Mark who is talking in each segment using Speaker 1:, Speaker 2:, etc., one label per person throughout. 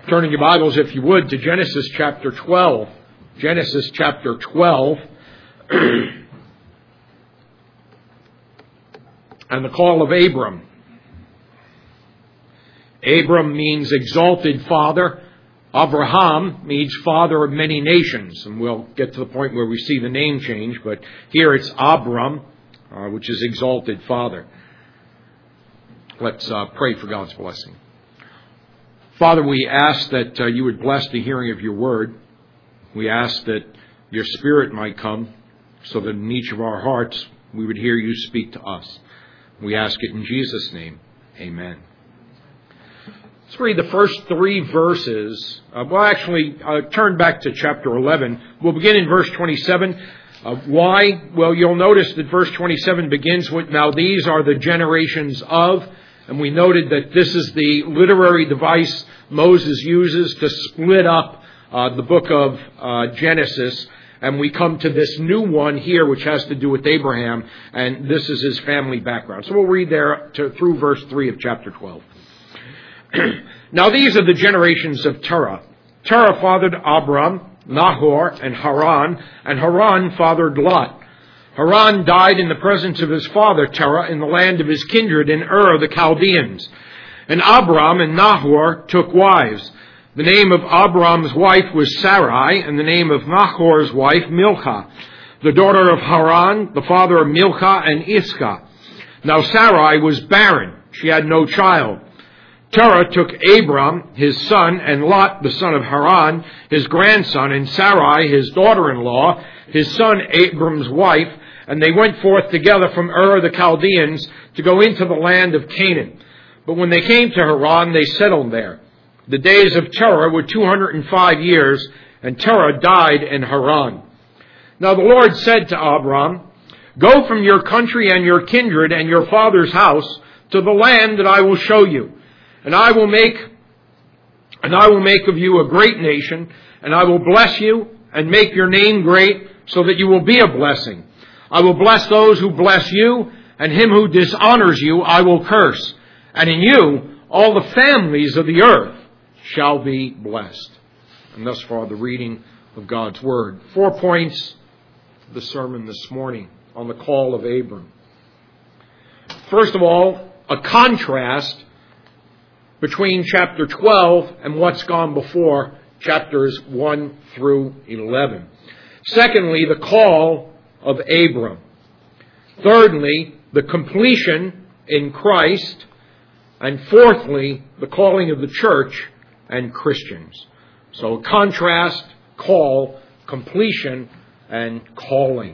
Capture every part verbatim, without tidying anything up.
Speaker 1: Turning your Bibles, if you would, to Genesis chapter twelve. Genesis chapter twelve. And the call of Abram. Abram means exalted father. Abraham means father of many nations. And we'll get to the point where we see the name change. But here it's Abram, uh, which is exalted father. Let's uh, pray for God's blessing. Father, we ask that uh, you would bless the hearing of your word. We ask that your Spirit might come so that in each of our hearts we would hear you speak to us. We ask it in Jesus' name. Amen. Let's read the first three verses. Uh, well, actually, uh, turn back to chapter eleven. We'll begin in verse twenty-seven. Uh, why? Well, you'll notice that verse twenty-seven begins with, "Now these are the generations of," and we noted that this is the literary device Moses uses to split up uh, the book of uh, Genesis. And we come to this new one here, which has to do with Abraham, and this is his family background. So we'll read there to, through verse three of chapter twelve. "Now these are the generations of Terah. Terah fathered Abram, Nahor, and Haran, and Haran fathered Lot. Haran died in the presence of his father Terah in the land of his kindred in Ur of the Chaldeans. And Abram and Nahor took wives. The name of Abram's wife was Sarai, and the name of Nahor's wife Milcah, the daughter of Haran, the father of Milcah and Iscah. Now Sarai was barren. She had no child. Terah took Abram, his son, and Lot, the son of Haran, his grandson, and Sarai, his daughter-in-law, his son Abram's wife, and they went forth together from Ur of the Chaldeans to go into the land of Canaan. But when they came to Haran, they settled there. The days of Terah were two hundred five years, and Terah died in Haran. Now the Lord said to Abram, 'Go from your country and your kindred and your father's house to the land that I will show you, and I will make and I will make of you a great nation, and I will bless you and make your name great, so that you will be a blessing. I will bless those who bless you, and him who dishonors you I will curse. And in you all the families of the earth shall be blessed.'" And thus far the reading of God's Word. Four points of the sermon this morning on the call of Abram. First of all, a contrast between chapter twelve and what's gone before, chapters one through eleven. Secondly, the call of Abram. Thirdly, the completion in Christ. And fourthly, the calling of the church and Christians. So contrast, call, completion, and calling.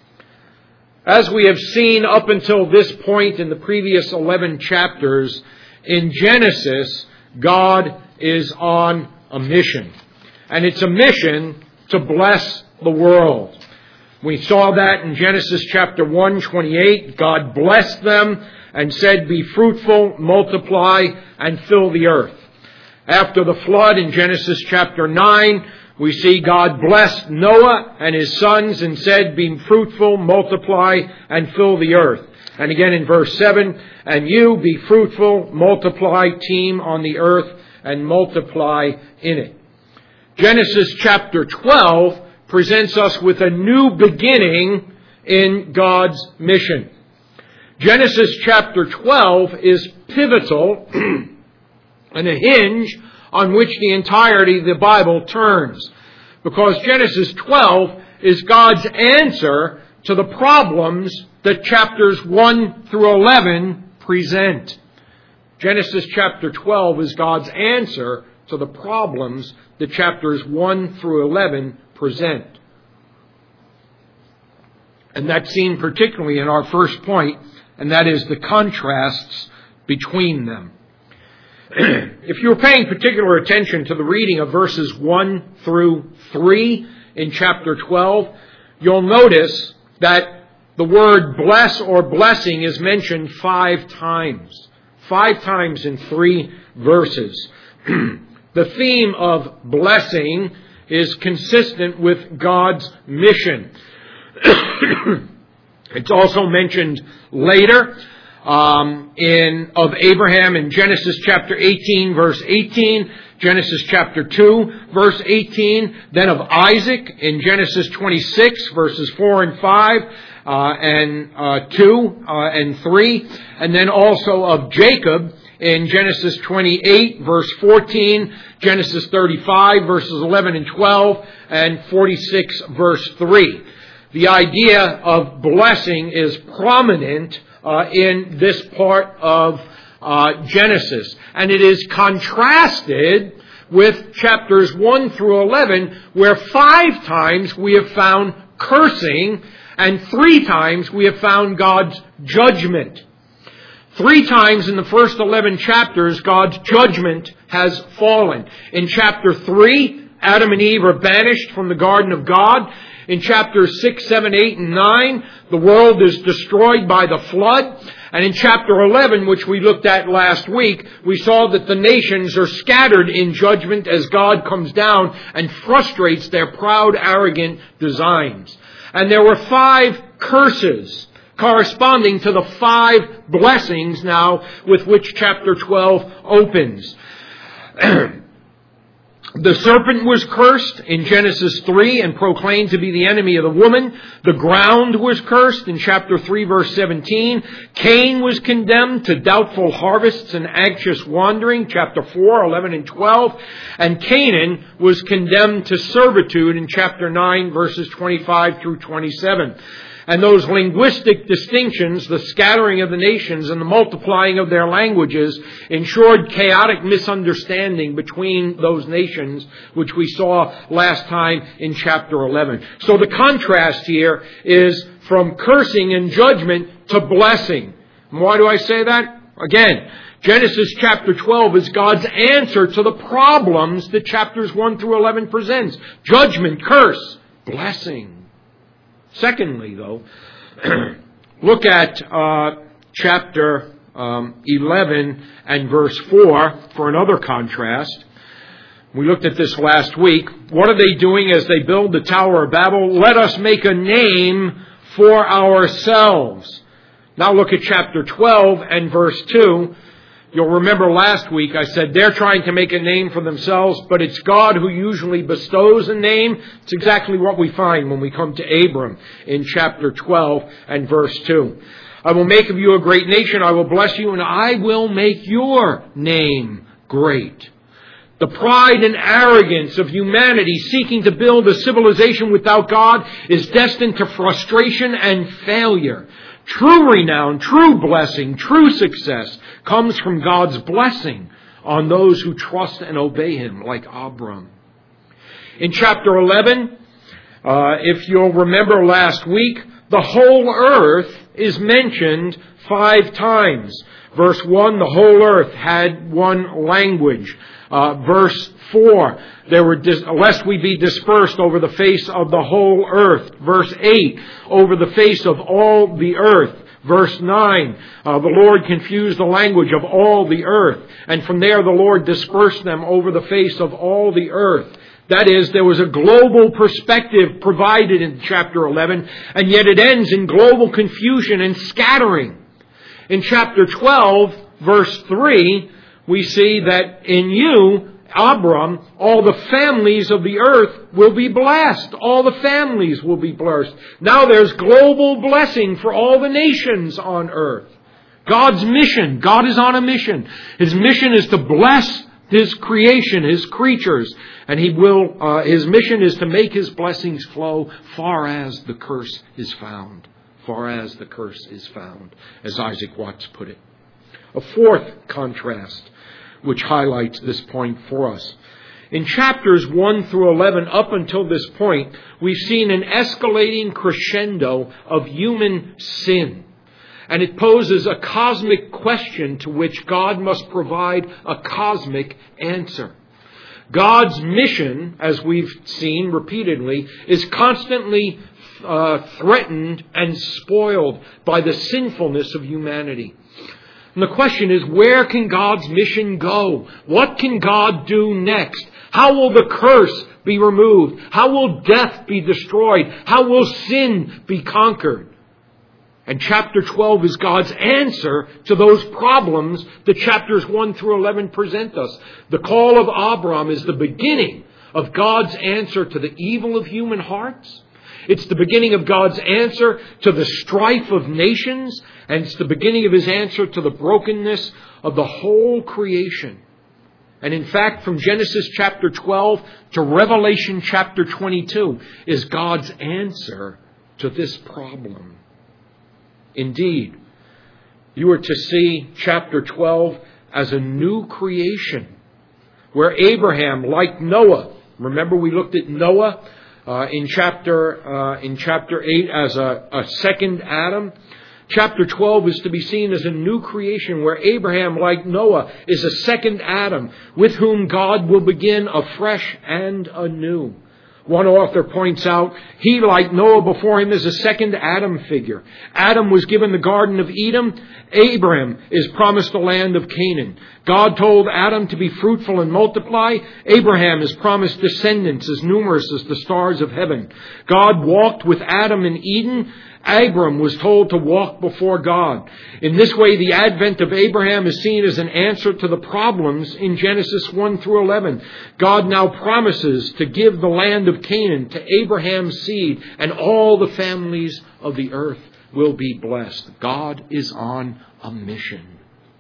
Speaker 1: As we have seen up until this point in the previous eleven chapters, in Genesis, God is on a mission. And it's a mission to bless the world. We saw that in Genesis chapter one twenty-eight. God blessed them and said, "Be fruitful, multiply, and fill the earth." After the flood in Genesis chapter nine, we see God blessed Noah and his sons and said, "Be fruitful, multiply, and fill the earth." And again in verse seven, "And you be fruitful, multiply, teem on the earth, and multiply in it." Genesis chapter twelve presents us with a new beginning in God's mission. Genesis chapter twelve is pivotal and a hinge on which the entirety of the Bible turns. Because Genesis twelve is God's answer to the problems that chapters one through eleven present. Genesis chapter twelve is God's answer to the problems that chapters one through eleven present. And that's seen particularly in our first point, and that is the contrasts between them. If you were paying particular attention to the reading of verses one through three in chapter twelve, you'll notice that the word bless or blessing is mentioned five times. Five times in three verses. The theme of blessing is consistent with God's mission. It's also mentioned later um, in of Abraham in Genesis chapter eighteen, verse eighteen. Genesis chapter two, verse eighteen, then of Isaac in Genesis twenty-six, verses four and five, uh, and uh, two uh, and three, and then also of Jacob in Genesis twenty-eight, verse fourteen, Genesis thirty-five, verses eleven and twelve, and forty-six, verse three. The idea of blessing is prominent uh, in this part of uh, Genesis. And it is contrasted with chapters one through eleven, where five times we have found cursing and three times we have found God's judgment. Three times in the first eleven chapters, God's judgment has fallen. In chapter three, Adam and Eve are banished from the garden of God. In chapters six, seven, eight, and nine, the world is destroyed by the flood. And in chapter eleven, which we looked at last week, we saw that the nations are scattered in judgment as God comes down and frustrates their proud, arrogant designs. And there were five curses corresponding to the five blessings now with which chapter twelve opens. The serpent was cursed in Genesis three and proclaimed to be the enemy of the woman. The ground was cursed in chapter three, verse seventeen. Cain was condemned to doubtful harvests and anxious wandering, chapter four, eleven, and twelve. And Canaan was condemned to servitude in chapter nine, verses twenty-five through twenty-seven. And those linguistic distinctions, the scattering of the nations and the multiplying of their languages, ensured chaotic misunderstanding between those nations, which we saw last time in chapter eleven. So the contrast here is from cursing and judgment to blessing. And why do I say that? Again, Genesis chapter twelve is God's answer to the problems that chapters one through eleven presents. Judgment, curse, blessing. Secondly, though, look at uh, chapter um, eleven and verse four for another contrast. We looked at this last week. What are they doing as they build the Tower of Babel? Let us make a name for ourselves. Now look at chapter twelve and verse two. You'll remember last week I said they're trying to make a name for themselves, but it's God who usually bestows a name. It's exactly what we find when we come to Abram in chapter twelve and verse two. I will make of you a great nation, I will bless you, and I will make your name great. The pride and arrogance of humanity seeking to build a civilization without God is destined to frustration and failure. True renown, true blessing, true success comes from God's blessing on those who trust and obey Him, like Abram. In chapter eleven, uh, if you'll remember last week, the whole earth is mentioned five times. Verse one, the whole earth had one language. Uh, verse four, there were dis- lest we be dispersed over the face of the whole earth. Verse eight, over the face of all the earth. Verse nine, uh, the Lord confused the language of all the earth. And from there the Lord dispersed them over the face of all the earth. That is, there was a global perspective provided in chapter eleven, and yet it ends in global confusion and scattering. In chapter twelve, verse three, we see that in you, Abram, all the families of the earth will be blessed. All the families will be blessed. Now there's global blessing for all the nations on earth. God's mission. God is on a mission. His mission is to bless His creation, His creatures. And He will, uh, His mission is to make His blessings flow far as the curse is found. Far as the curse is found, as Isaac Watts put it. A fourth contrast which highlights this point for us. In chapters one through eleven, up until this point, we've seen an escalating crescendo of human sin. And it poses a cosmic question to which God must provide a cosmic answer. God's mission, as we've seen repeatedly, is constantly uh, threatened and spoiled by the sinfulness of humanity. And the question is, where can God's mission go? What can God do next? How will the curse be removed? How will death be destroyed? How will sin be conquered? And chapter twelve is God's answer to those problems that chapters one through eleven present us. The call of Abram is the beginning of God's answer to the evil of human hearts. It's the beginning of God's answer to the strife of nations. And it's the beginning of His answer to the brokenness of the whole creation. And in fact, from Genesis chapter twelve to Revelation chapter twenty-two is God's answer to this problem. Indeed, you are to see chapter twelve as a new creation, where Abraham, like Noah, remember we looked at Noah uh, in chapter uh, in chapter eight as a, a second Adam. Chapter twelve is to be seen as a new creation where Abraham, like Noah, is a second Adam with whom God will begin afresh and anew. One author points out, he, like Noah before him, is a second Adam figure. Adam was given the Garden of Eden. Abraham is promised the land of Canaan. God told Adam to be fruitful and multiply. Abraham is promised descendants as numerous as the stars of heaven. God walked with Adam in Eden. Abram was told to walk before God. In this way, the advent of Abraham is seen as an answer to the problems in Genesis one through eleven. God now promises to give the land of Canaan to Abraham's seed, and all the families of the earth will be blessed. God is on a mission.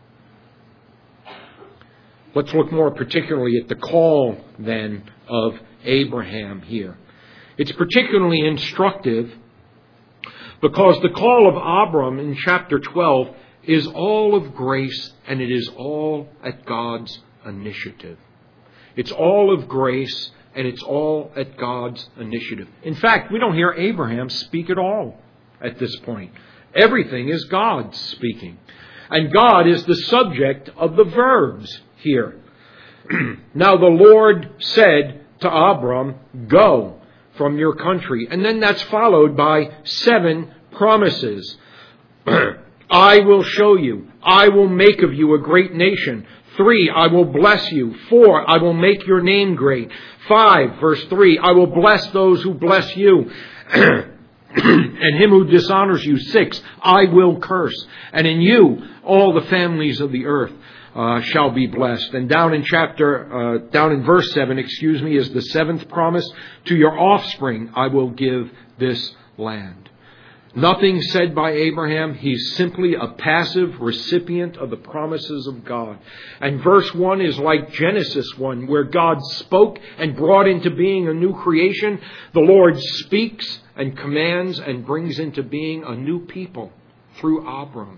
Speaker 1: Let's look more particularly at the call, then, of Abraham here. It's particularly instructive because the call of Abram in chapter twelve is all of grace, and it is all at God's initiative. It's all of grace, and it's all at God's initiative. In fact, we don't hear Abraham speak at all at this point. Everything is God speaking. And God is the subject of the verbs here. Now the Lord said to Abram, "Go from your country." And then that's followed by seven promises. I will show you. I will make of you a great nation. Three, I will bless you. Four, I will make your name great. Five, verse three, I will bless those who bless you. And him who dishonors you. Six, I will curse. And in you, all the families of the earth Uh, shall be blessed. And down in chapter, uh, down in verse seven, excuse me, is the seventh promise. To your offspring I will give this land. Nothing said by Abraham. He's simply a passive recipient of the promises of God. And verse one is like Genesis one, where God spoke and brought into being a new creation. The Lord speaks and commands and brings into being a new people through Abram.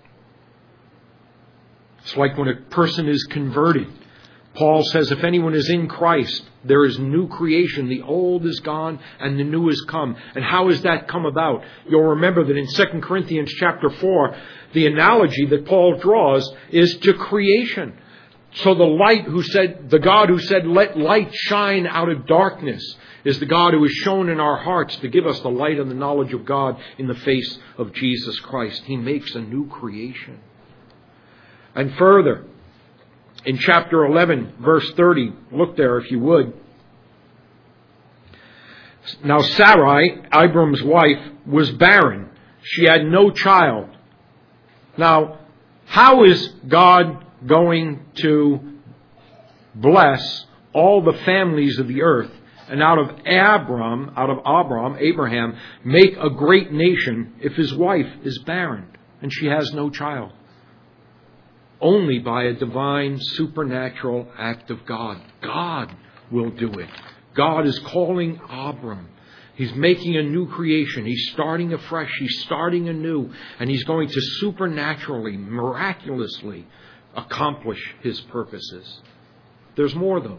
Speaker 1: It's like when a person is converted. Paul says, if anyone is in Christ, there is new creation. The old is gone and the new has come. And how has that come about? You'll remember that in Second Corinthians chapter four, the analogy that Paul draws is to creation. So the light who said, the God who said, let light shine out of darkness, is the God who is shown in our hearts to give us the light and the knowledge of God in the face of Jesus Christ. He makes a new creation. And further, in chapter eleven, verse thirty, look there if you would. Now Sarai, Abram's wife, was barren. She had no child. Now, how is God going to bless all the families of the earth and out of Abram, out of Abram, Abraham, make a great nation if his wife is barren and she has no child? Only by a divine supernatural act of God. God will do it. God is calling Abram. He's making a new creation. He's starting afresh. He's starting anew. And He's going to supernaturally, miraculously accomplish His purposes. There's more though.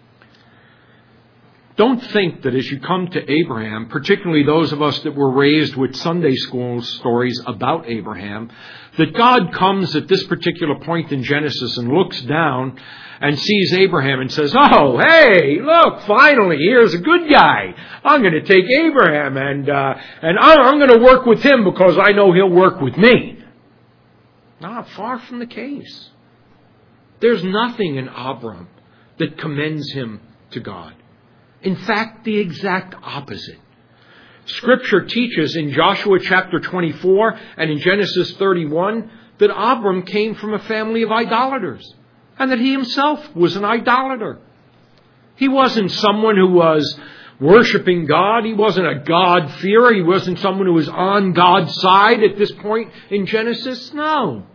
Speaker 1: Don't think that as you come to Abraham, particularly those of us that were raised with Sunday school stories about Abraham, that God comes at this particular point in Genesis and looks down and sees Abraham and says, oh, hey, look, finally, here's a good guy. I'm going to take Abraham and uh, and I'm going to work with him because I know he'll work with me. Not far from the case. There's nothing in Abram that commends him to God. In fact, the exact opposite. Scripture teaches in Joshua chapter twenty-four and in Genesis thirty-one that Abram came from a family of idolaters and that he himself was an idolater. He wasn't someone who was worshiping God. He wasn't a God-fearer. He wasn't someone who was on God's side at this point in Genesis. No.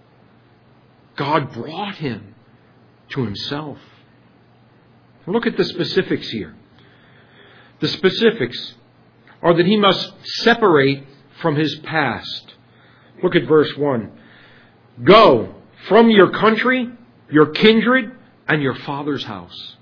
Speaker 1: God brought him to himself. Look at the specifics here. The specifics are that he must separate from his past. Look at verse one. Go from your country, your kindred, and your father's house.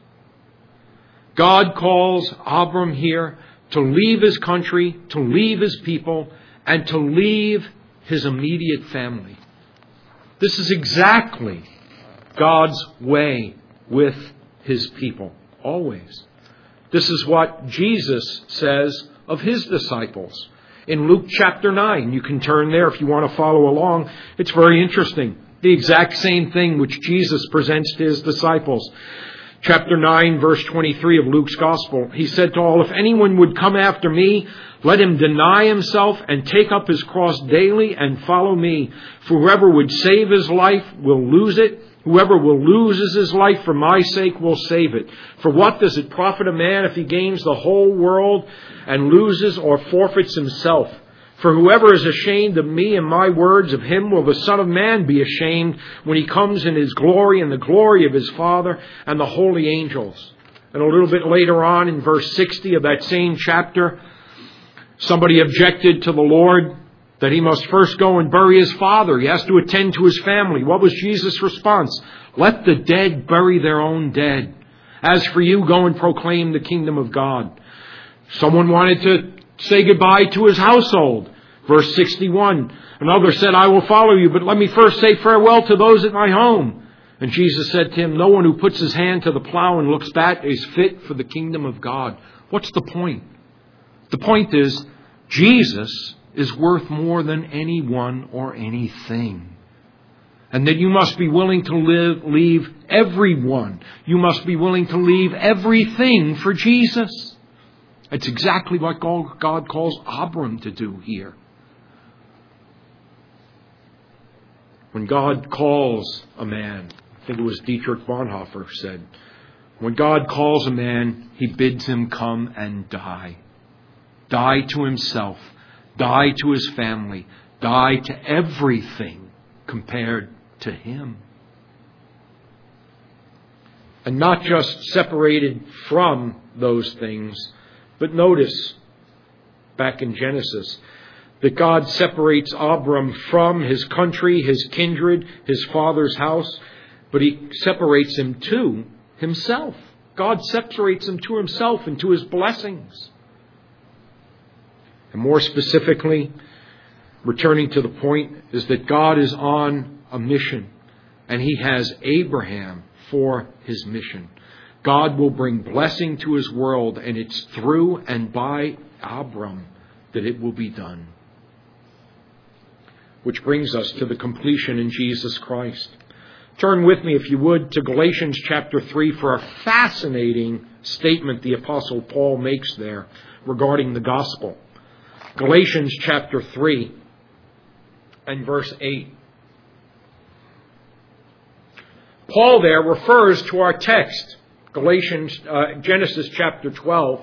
Speaker 1: God calls Abram here to leave his country, to leave his people, and to leave his immediate family. This is exactly God's way with his people, always. This is what Jesus says of his disciples. In Luke chapter nine, you can turn there if you want to follow along. It's very interesting. The exact same thing which Jesus presents to his disciples. Chapter nine, verse twenty-three of Luke's Gospel. He said to all, if anyone would come after me, let him deny himself and take up his cross daily and follow me. For whoever would save his life will lose it. Whoever will lose his life for my sake will save it. For what does it profit a man if he gains the whole world and loses or forfeits himself? For whoever is ashamed of me and my words, of him will the Son of Man be ashamed when he comes in his glory and the glory of his Father and the holy angels. And a little bit later on in verse sixty of that same chapter, somebody objected to the Lord that he must first go and bury his father. He has to attend to his family. What was Jesus' response? Let the dead bury their own dead. As for you, go and proclaim the kingdom of God. Someone wanted to say goodbye to his household. Verse sixty-one. Another said, I will follow you, but let me first say farewell to those at my home. And Jesus said to him, no one who puts his hand to the plow and looks back is fit for the kingdom of God. What's the point? The point is, Jesus is worth more than anyone or anything. And that you must be willing to live, leave everyone. You must be willing to leave everything for Jesus. It's exactly what God calls Abram to do here. When God calls a man, I think it was Dietrich Bonhoeffer said, when God calls a man, he bids him come and die. Die to himself. Die to his family. Die to everything compared to him. And not just separated from those things, but notice, back in Genesis, that God separates Abram from his country, his kindred, his father's house, but he separates him to himself. God separates him to himself and to his blessings. And more specifically, returning to the point, is that God is on a mission, and he has Abraham for his mission. God will bring blessing to his world, and it's through and by Abram that it will be done. Which brings us to the completion in Jesus Christ. Turn with me, if you would, to Galatians chapter three for a fascinating statement the Apostle Paul makes there regarding the gospel. Galatians chapter three and verse eight. Paul there refers to our text, Galatians, uh, Genesis chapter twelve.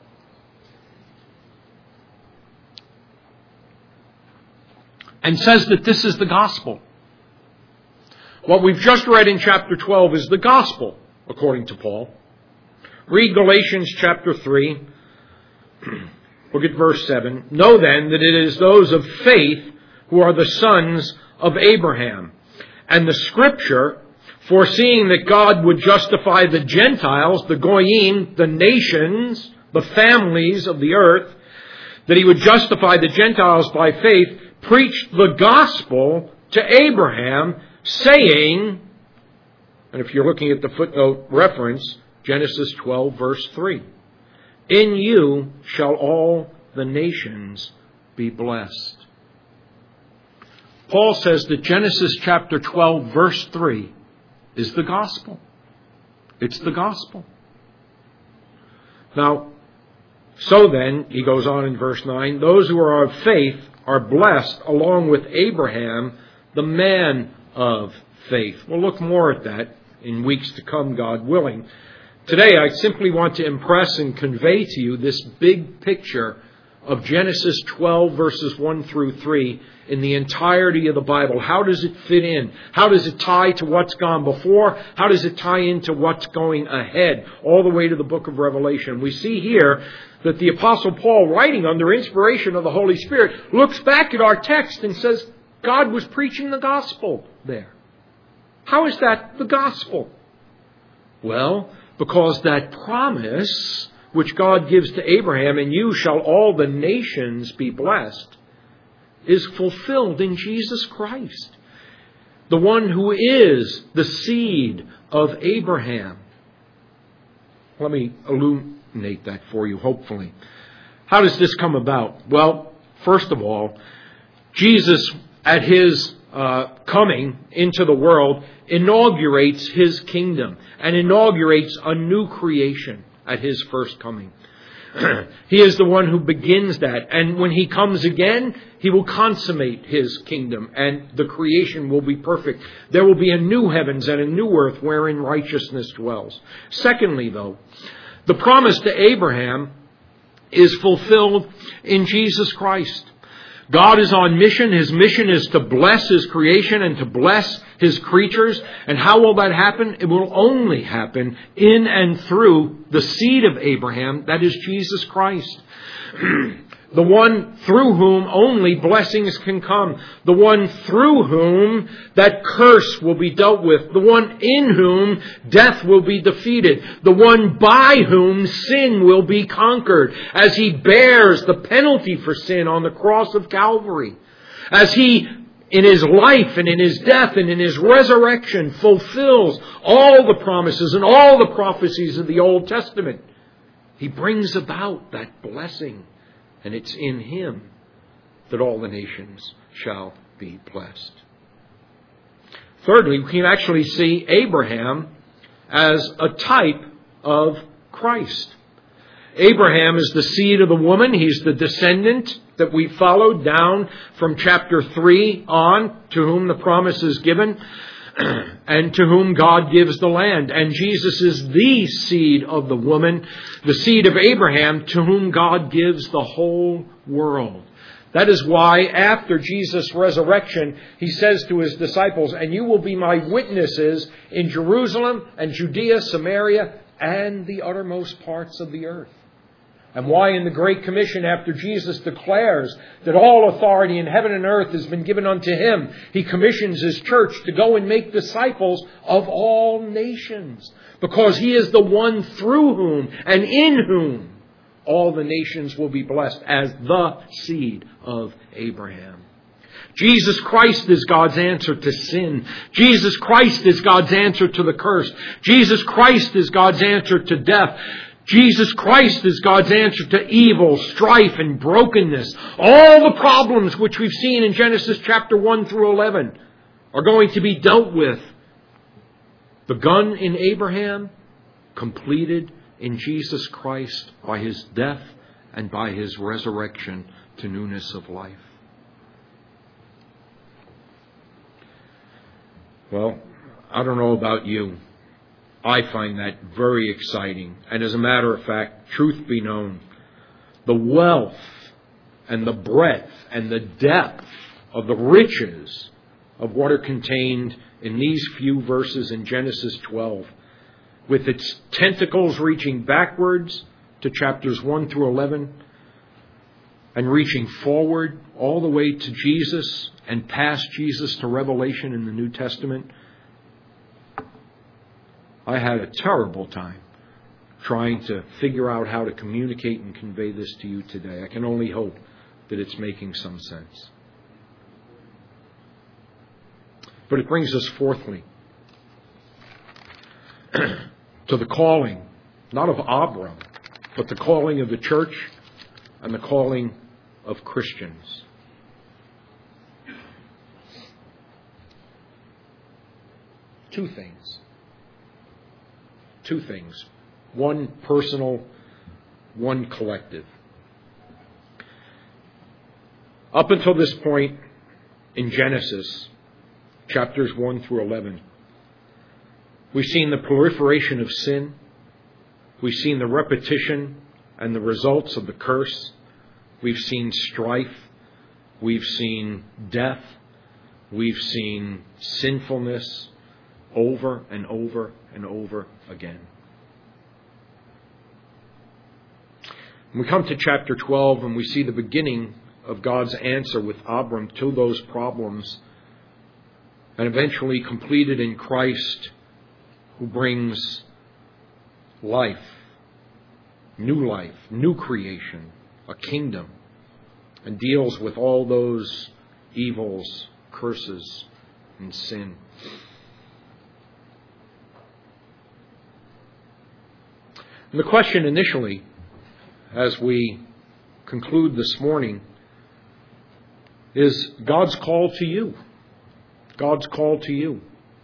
Speaker 1: And says that this is the gospel. What we've just read in chapter twelve is the gospel, according to Paul. Read Galatians chapter three. Look at verse seven. Know then that it is those of faith who are the sons of Abraham. And the scripture, foreseeing that God would justify the Gentiles, the Goyim, the nations, the families of the earth, that he would justify the Gentiles by faith, preached the gospel to Abraham, saying, and if you're looking at the footnote reference, Genesis twelve, verse three, in you shall all the nations be blessed. Paul says that Genesis chapter twelve, verse three is the gospel. It's the gospel. Now, So then, he goes on in verse nine, those who are of faith are blessed along with Abraham, the man of faith. We'll look more at that in weeks to come, God willing. Today, I simply want to impress and convey to you this big picture of Genesis twelve, verses one through three, in the entirety of the Bible. How does it fit in? How does it tie to what's gone before? How does it tie into what's going ahead, all the way to the book of Revelation? We see here that the Apostle Paul, writing under inspiration of the Holy Spirit, looks back at our text and says, God was preaching the gospel there. How is that the gospel? Well, because that promise which God gives to Abraham, in you shall all the nations be blessed, is fulfilled in Jesus Christ, the one who is the seed of Abraham. Let me illuminate that for you, hopefully. How does this come about? Well, first of all, Jesus, at his uh, coming into the world, inaugurates his kingdom and inaugurates a new creation at his first coming. He is the one who begins that. And when he comes again, he will consummate his kingdom and the creation will be perfect. There will be a new heavens and a new earth wherein righteousness dwells. Secondly, though, the promise to Abraham is fulfilled in Jesus Christ. God is on mission. His mission is to bless his creation and to bless his creatures. And how will that happen? It will only happen in and through the seed of Abraham, that is Jesus Christ. The one through whom only blessings can come. The one through whom that curse will be dealt with. The one in whom death will be defeated. The one by whom sin will be conquered. As he bears the penalty for sin on the cross of Calvary. As he, in his life and in his death and in his resurrection, fulfills all the promises and all the prophecies of the Old Testament. He brings about that blessing. And it's in him that all the nations shall be blessed. Thirdly, we can actually see Abraham as a type of Christ. Abraham is the seed of the woman. He's the descendant that we followed down from chapter three on, to whom the promise is given. And to whom God gives the land. And Jesus is the seed of the woman, the seed of Abraham, to whom God gives the whole world. That is why after Jesus' resurrection, he says to his disciples, and you will be my witnesses in Jerusalem and Judea, Samaria, and the uttermost parts of the earth. And why in the Great Commission, after Jesus declares that all authority in heaven and earth has been given unto him, he commissions his church to go and make disciples of all nations. Because he is the one through whom and in whom all the nations will be blessed as the seed of Abraham. Jesus Christ is God's answer to sin. Jesus Christ is God's answer to the curse. Jesus Christ is God's answer to death. Jesus Christ is God's answer to evil, strife, and brokenness. All the problems which we've seen in Genesis chapter one through eleven are going to be dealt with. Begun in Abraham, completed in Jesus Christ by his death and by his resurrection to newness of life. Well, I don't know about you. I find that very exciting. And as a matter of fact, truth be known, the wealth and the breadth and the depth of the riches of what are contained in these few verses in Genesis twelve, with its tentacles reaching backwards to chapters one through eleven, and reaching forward all the way to Jesus and past Jesus to Revelation in the New Testament. I had a terrible time trying to figure out how to communicate and convey this to you today. I can only hope that it's making some sense. But it brings us fourthly to the calling, not of Abram, but the calling of the church and the calling of Christians. Two things. Two things. One personal one collective. Up until this point in Genesis, chapters one through eleven, we've seen the proliferation of sin. We've seen the repetition and the results of the curse. We've seen strife. We've seen death. We've seen sinfulness over and over and over again. We come to chapter twelve and we see the beginning of God's answer with Abram to those problems, and eventually completed in Christ, who brings life, new life, new creation, a kingdom, and deals with all those evils, curses, and sin. And the question initially, as we conclude this morning, is God's call to you. God's call to you.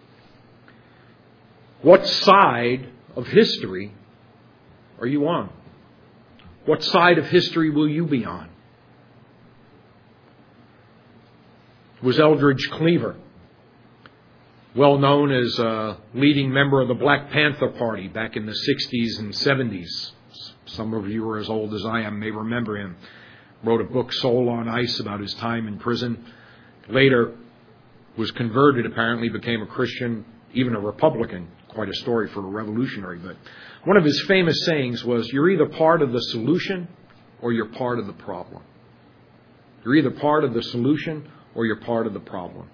Speaker 1: What side of history are you on? What side of history will you be on? It was Eldridge Cleaver, well known as a leading member of the Black Panther Party back in the sixties and seventies. Some of you are as old as I am may remember him. Wrote a book, Soul on Ice, about his time in prison. Later was converted, apparently became a Christian, even a Republican. Quite a story for a revolutionary. But one of his famous sayings was, you're either part of the solution or you're part of the problem. You're either part of the solution or you're part of the problem.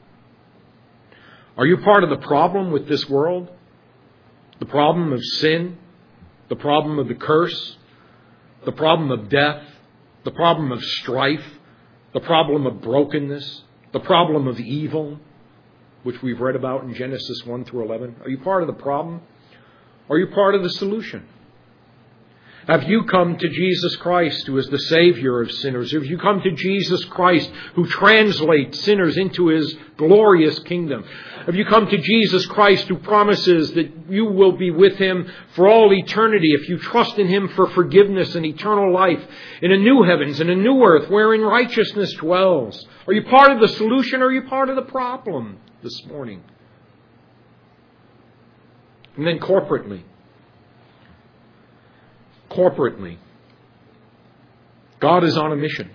Speaker 1: Are you part of the problem with this world? The problem of sin? The problem of the curse? The problem of death? The problem of strife? The problem of brokenness? The problem of evil, which we've read about in Genesis one through eleven? Are you part of the problem? Or are you part of the solution? Have you come to Jesus Christ, who is the Savior of sinners? Have you come to Jesus Christ, who translates sinners into His glorious kingdom? Have you come to Jesus Christ, who promises that you will be with Him for all eternity if you trust in Him for forgiveness and eternal life in a new heavens and a new earth wherein righteousness dwells? Are you part of the solution or are you part of the problem this morning? And then corporately. Corporately, God is on a mission.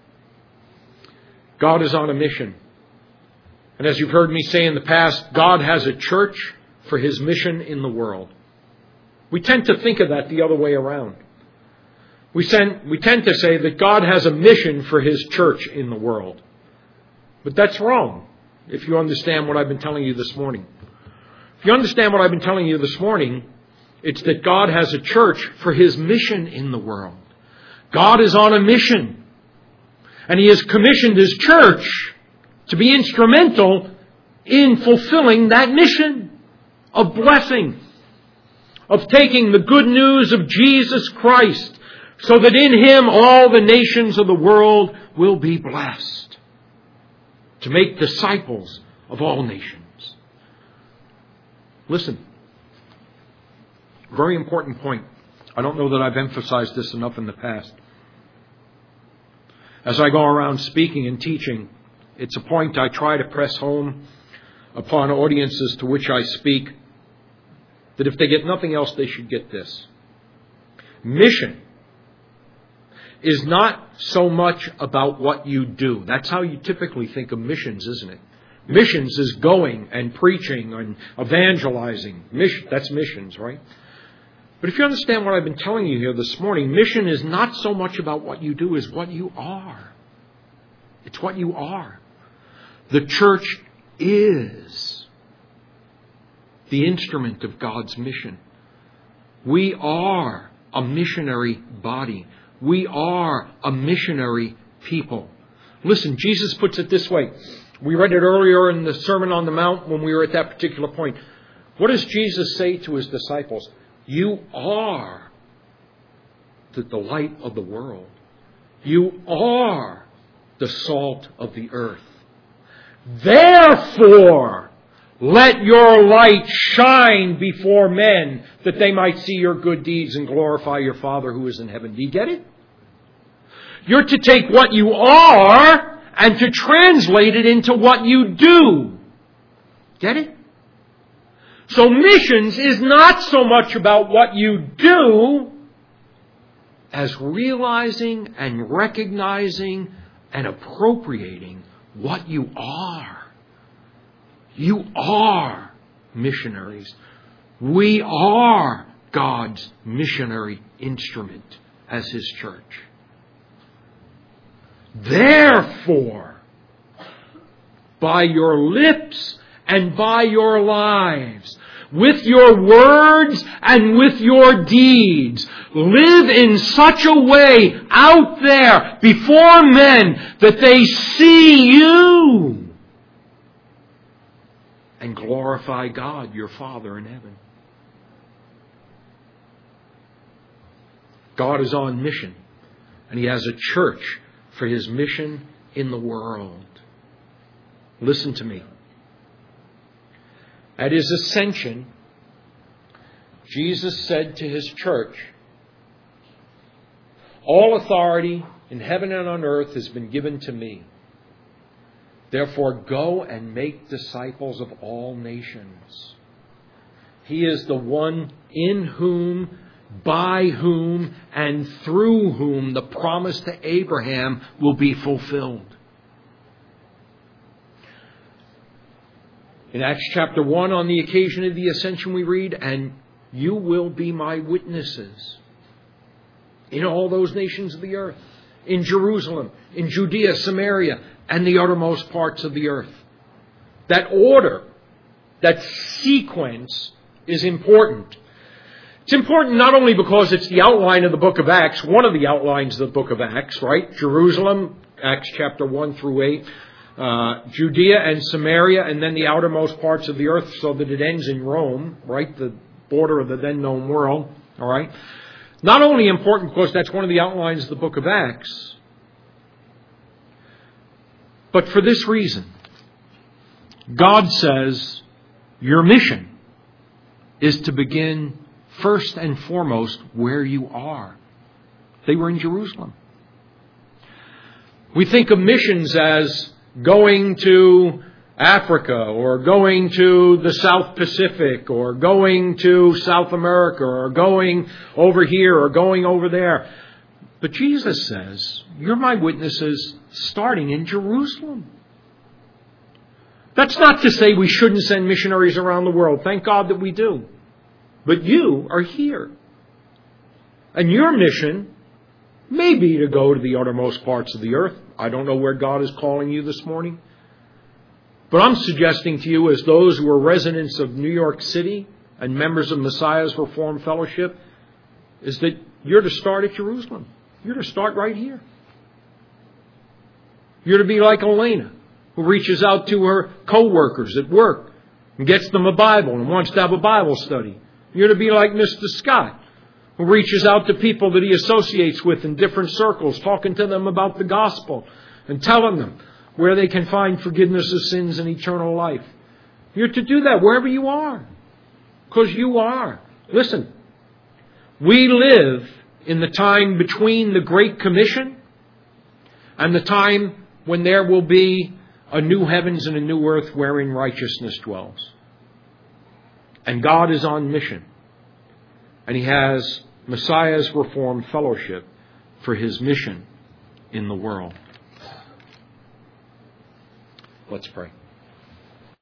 Speaker 1: God is on a mission. And as you've heard me say in the past, God has a church for His mission in the world. We tend to think of that the other way around. We tend, we tend to say that God has a mission for His church in the world. But that's wrong, if you understand what I've been telling you this morning. If you understand what I've been telling you this morning, it's that God has a church for His mission in the world. God is on a mission. And He has commissioned His church to be instrumental in fulfilling that mission of blessing, of taking the good news of Jesus Christ so that in Him all the nations of the world will be blessed, to make disciples of all nations. Listen. Very important point. I don't know that I've emphasized this enough in the past. As I go around speaking and teaching, it's a point I try to press home upon audiences to which I speak, that if they get nothing else, they should get this. Mission is not so much about what you do. That's how you typically think of missions, isn't it? Missions is going and preaching and evangelizing. Mission, that's missions, right? But if you understand what I've been telling you here this morning, mission is not so much about what you do as what you are. It's what you are. The church is the instrument of God's mission. We are a missionary body. We are a missionary people. Listen, Jesus puts it this way. We read it earlier in the Sermon on the Mount when we were at that particular point. What does Jesus say to His disciples? You are the light of the world. You are the salt of the earth. Therefore, Let your light shine before men, that they might see your good deeds and glorify your Father who is in heaven. Do you get it? You're to take what you are and to translate it into what you do. Get it? So missions is not so much about what you do as realizing and recognizing and appropriating what you are. You are missionaries. We are God's missionary instrument as His church. Therefore, by your lips and by your lives, with your words and with your deeds, live in such a way out there before men that they see you and glorify God, your Father in heaven. God is on mission, and He has a church for His mission in the world. Listen to me. At His ascension, Jesus said to His church, all authority in heaven and on earth has been given to me. Therefore, go and make disciples of all nations. He is the one in whom, by whom, and through whom the promise to Abraham will be fulfilled. In Acts chapter one, on the occasion of the ascension, we read, and you will be my witnesses in all those nations of the earth, in Jerusalem, in Judea, Samaria, and the uttermost parts of the earth. That order, that sequence is important. It's important not only because it's the outline of the book of Acts, one of the outlines of the book of Acts, right? Jerusalem, Acts chapter one through eight, uh, Judea and Samaria, and then the outermost parts of the earth, so that it ends in Rome, right? The border of the then known world, all right? Not only important because that's one of the outlines of the book of Acts, but for this reason. God says your mission is to begin first and foremost where you are. They were in Jerusalem. We think of missions as going to Africa or going to the South Pacific or going to South America or going over here or going over there. But Jesus says, you're my witnesses starting in Jerusalem. That's not to say we shouldn't send missionaries around the world. Thank God that we do. But you are here. And your mission may be to go to the uttermost parts of the earth. I don't know where God is calling you this morning. But I'm suggesting to you, as those who are residents of New York City and members of Messiah's Reformed Fellowship, is that you're to start at Jerusalem. You're to start right here. You're to be like Elena, who reaches out to her co-workers at work and gets them a Bible and wants to have a Bible study. You're to be like Mister Scott, who reaches out to people that he associates with in different circles, talking to them about the gospel and telling them where they can find forgiveness of sins and eternal life. You're to do that wherever you are, because you are. Listen, we live in the time between the Great Commission and the time when there will be a new heavens and a new earth wherein righteousness dwells. And God is on mission. And He has Messiah's Reformed Fellowship for His mission in the world. Let's pray.